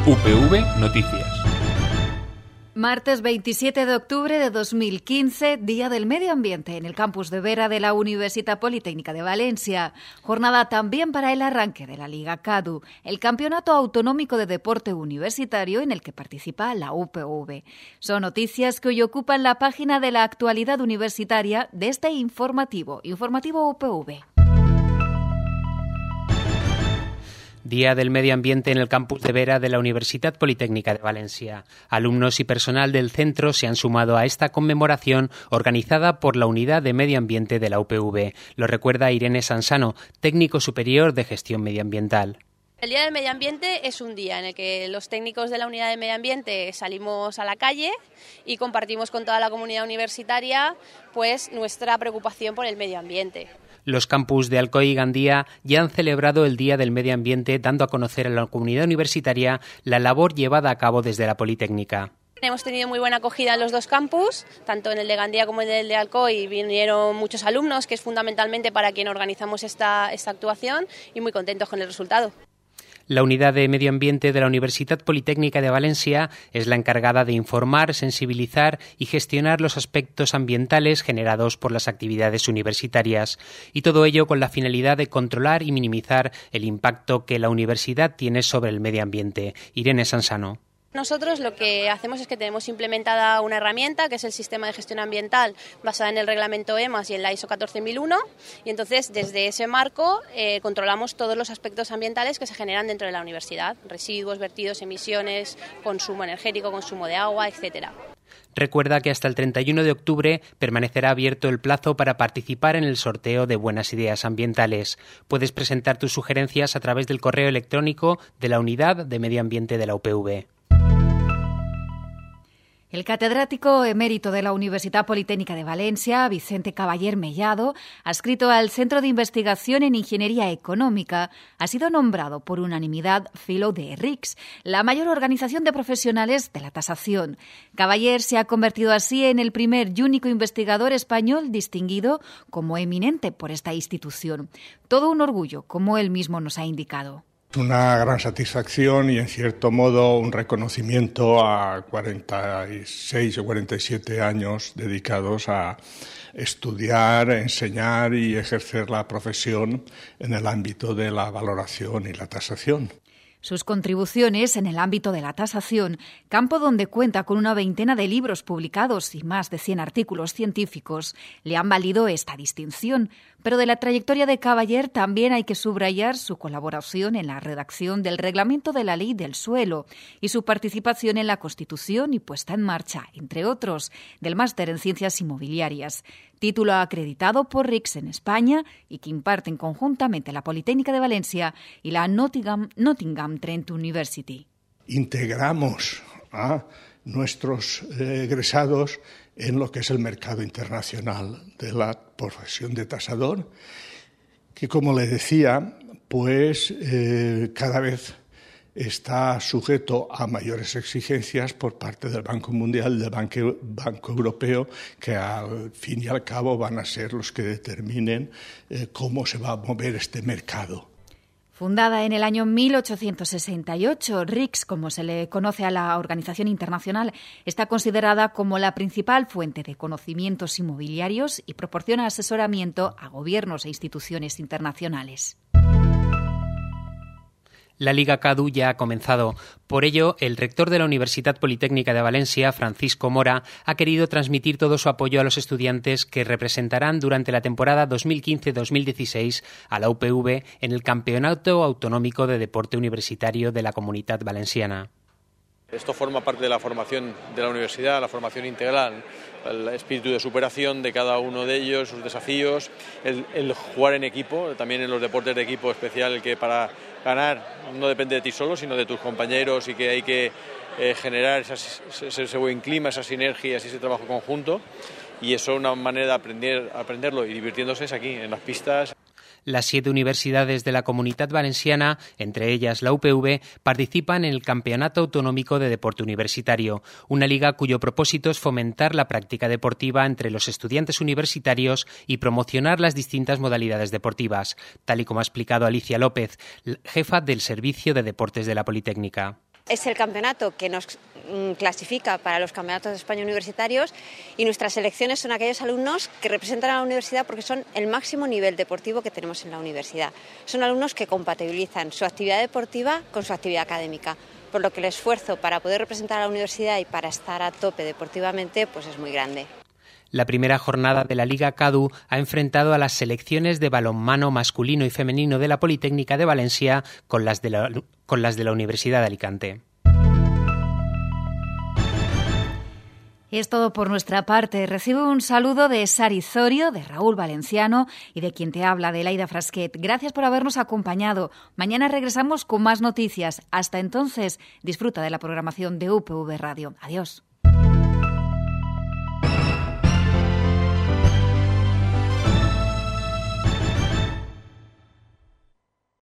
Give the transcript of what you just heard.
UPV Noticias. Martes 27 de octubre de 2015, Día del Medio Ambiente en el campus de Vera de la Universitat Politécnica de Valencia. Jornada también para el arranque de la Liga CADU, el Campeonato Autonómico de Deporte Universitario en el que participa la UPV. Son noticias que hoy ocupan la página de la actualidad universitaria de este informativo UPV. Día del Medio Ambiente en el campus de Vera de la Universitat Politécnica de Valencia. Alumnos y personal del centro se han sumado a esta conmemoración organizada por la Unidad de Medio Ambiente de la UPV. Lo recuerda Irene Sansano, técnico superior de gestión medioambiental. El Día del Medio Ambiente es un día en el que los técnicos de la Unidad de Medio Ambiente salimos a la calle y compartimos con toda la comunidad universitaria pues nuestra preocupación por el medio ambiente. Los campus de Alcoy y Gandía ya han celebrado el Día del Medio Ambiente, dando a conocer a la comunidad universitaria la labor llevada a cabo desde la Politécnica. Hemos tenido muy buena acogida en los dos campus, tanto en el de Gandía como en el de Alcoy. Vinieron muchos alumnos, que es fundamentalmente para quien organizamos esta actuación, y muy contentos con el resultado. La Unidad de Medio Ambiente de la Universitat Politécnica de Valencia es la encargada de informar, sensibilizar y gestionar los aspectos ambientales generados por las actividades universitarias, y todo ello con la finalidad de controlar y minimizar el impacto que la universidad tiene sobre el medio ambiente. Irene Sansano. Nosotros lo que hacemos es que tenemos implementada una herramienta que es el Sistema de Gestión Ambiental basada en el reglamento EMAS y en la ISO 14001, y entonces desde ese marco controlamos todos los aspectos ambientales que se generan dentro de la universidad: residuos, vertidos, emisiones, consumo energético, consumo de agua, etcétera. Recuerda que hasta el 31 de octubre permanecerá abierto el plazo para participar en el sorteo de Buenas Ideas Ambientales. Puedes presentar tus sugerencias a través del correo electrónico de la Unidad de Medio Ambiente de la UPV. El catedrático emérito de la Universitat Politécnica de Valencia, Vicente Cavaller Mellado, adscrito al Centro de Investigación en Ingeniería Económica, ha sido nombrado por unanimidad Fellow de RICS, la mayor organización de profesionales de la tasación. Cavaller se ha convertido así en el primer y único investigador español distinguido como eminente por esta institución. Todo un orgullo, como él mismo nos ha indicado. Una gran satisfacción y, en cierto modo, un reconocimiento a 46 o 47 años dedicados a estudiar, enseñar y ejercer la profesión en el ámbito de la valoración y la tasación. Sus contribuciones en el ámbito de la tasación, campo donde cuenta con una veintena de libros publicados y más de 100 artículos científicos, le han valido esta distinción. Pero de la trayectoria de Cavaller también hay que subrayar su colaboración en la redacción del Reglamento de la Ley del Suelo y su participación en la constitución y puesta en marcha, entre otros, del Máster en Ciencias Inmobiliarias, título acreditado por RICS en España y que imparten conjuntamente la Politécnica de Valencia y la Nottingham Trent University. Integramos a nuestros egresados en lo que es el mercado internacional de la profesión de tasador, que, como le decía, pues cada vez está sujeto a mayores exigencias por parte del Banco Mundial y del Banco Europeo, que al fin y al cabo van a ser los que determinen cómo se va a mover este mercado. Fundada en el año 1868, RICS, como se le conoce a la organización internacional, está considerada como la principal fuente de conocimientos inmobiliarios y proporciona asesoramiento a gobiernos e instituciones internacionales. La Liga CADU ya ha comenzado. Por ello, el rector de la Universitat Politécnica de Valencia, Francisco Mora, ha querido transmitir todo su apoyo a los estudiantes que representarán durante la temporada 2015-2016 a la UPV en el Campeonato Autonómico de Deporte Universitario de la Comunitat Valenciana. Esto forma parte de la formación de la universidad, la formación integral, el espíritu de superación de cada uno de ellos, sus desafíos, el jugar en equipo, también en los deportes de equipo especial, que para ganar no depende de ti solo, sino de tus compañeros, y que hay que generar ese buen clima, esas sinergias y ese trabajo conjunto, y eso, una manera de aprenderlo y divirtiéndose, es aquí, en las pistas. Las 7 universidades de la Comunitat Valenciana, entre ellas la UPV, participan en el Campeonato Autonómico de Deporte Universitario, una liga cuyo propósito es fomentar la práctica deportiva entre los estudiantes universitarios y promocionar las distintas modalidades deportivas, tal y como ha explicado Alicia López, jefa del Servicio de Deportes de la Politécnica. Es el campeonato que nos clasifica para los campeonatos de España universitarios y nuestras selecciones son aquellos alumnos que representan a la universidad porque son el máximo nivel deportivo que tenemos en la universidad. Son alumnos que compatibilizan su actividad deportiva con su actividad académica, por lo que el esfuerzo para poder representar a la universidad y para estar a tope deportivamente pues es muy grande. La primera jornada de la Liga CADU ha enfrentado a las selecciones de balonmano masculino y femenino de la Politécnica de Valencia con las de la Universidad de Alicante. Es todo por nuestra parte. Recibo un saludo de Sari Zorio, de Raúl Valenciano y de quien te habla, de Laida Frasquet. Gracias por habernos acompañado. Mañana regresamos con más noticias. Hasta entonces, disfruta de la programación de UPV Radio. Adiós.